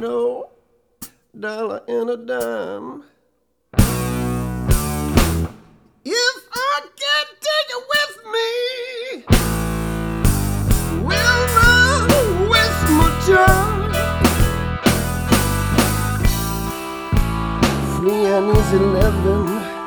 nickel, dollar and a dime. If I can't take it with me, will not waste my time. Free and easy living